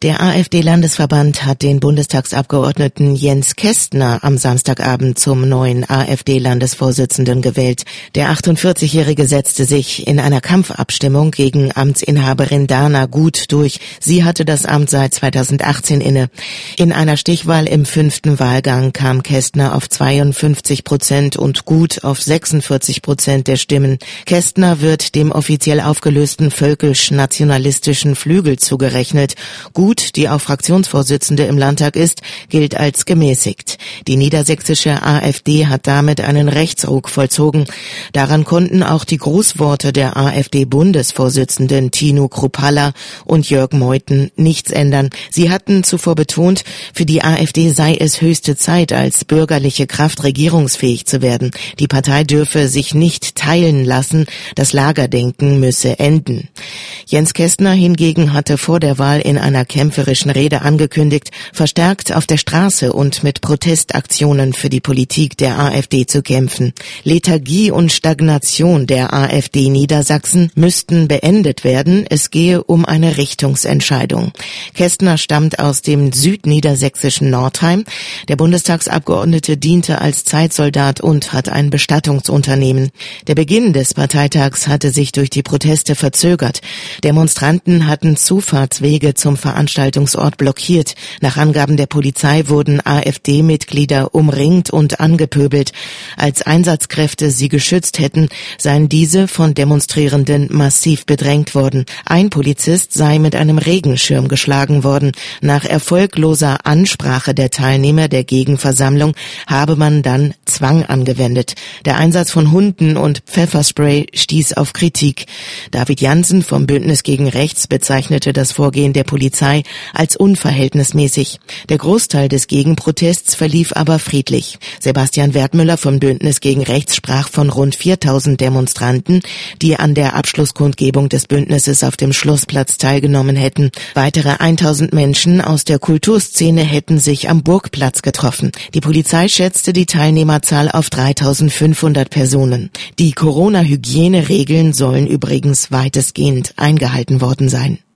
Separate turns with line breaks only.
Der AfD-Landesverband hat den Bundestagsabgeordneten Jens Kestner am Samstagabend zum neuen AfD-Landesvorsitzenden gewählt. Der 48-Jährige setzte sich in einer Kampfabstimmung gegen Amtsinhaberin Dana Gut durch. Sie hatte das Amt seit 2018 inne. In einer Stichwahl im 5. Wahlgang kam Kestner auf 52% und Gut auf 46% der Stimmen. Kestner wird dem offiziell aufgelösten völkisch-nationalistischen Flügel zugerechnet. Gut, die auch Fraktionsvorsitzende im Landtag ist, gilt als gemäßigt. Die niedersächsische AfD hat damit einen Rechtsruck vollzogen. Daran konnten auch die Grußworte der AfD-Bundesvorsitzenden Tino Kruppalla und Jörg Meuthen nichts ändern. Sie hatten zuvor betont, für die AfD sei es höchste Zeit, als bürgerliche Kraft regierungsfähig zu werden. Die Partei dürfe sich nicht teilen lassen, das Lagerdenken müsse enden. Jens Kestner hingegen hatte vor der Wahl in einer kämpferischen Rede angekündigt, verstärkt auf der Straße und mit Protestaktionen für die Politik der AfD zu kämpfen. Lethargie und Stagnation der AfD Niedersachsen müssten beendet werden. Es gehe um eine Richtungsentscheidung. Kestner stammt aus dem südniedersächsischen Nordheim. Der Bundestagsabgeordnete diente als Zeitsoldat und hat ein Bestattungsunternehmen. Der Beginn des Parteitags hatte sich durch die Proteste verzögert. Demonstranten hatten Zufahrtswege zum Veranstaltungsort blockiert. Nach Angaben der Polizei wurden AfD-Mitglieder umringt und angepöbelt. Als Einsatzkräfte sie geschützt hätten, seien diese von Demonstrierenden massiv bedrängt worden. Ein Polizist sei mit einem Regenschirm geschlagen worden. Nach erfolgloser Ansprache der Teilnehmer der Gegenversammlung habe man dann Zwang angewendet. Der Einsatz von Hunden und Pfefferspray stieß auf Kritik. David Jansen vom Bündnis gegen Rechts bezeichnete das Vorgehen der Polizei als unverhältnismäßig. Der Großteil des Gegenprotests verlief aber friedlich. Sebastian Wertmüller vom Bündnis gegen Rechts sprach von rund 4.000 Demonstranten, die an der Abschlusskundgebung des Bündnisses auf dem Schlossplatz teilgenommen hätten. Weitere 1.000 Menschen aus der Kulturszene hätten sich am Burgplatz getroffen. Die Polizei schätzte die Teilnehmerzahl auf 3.500 Personen. Die Corona-Hygieneregeln sollen übrigens weitestgehend eingehalten worden sein.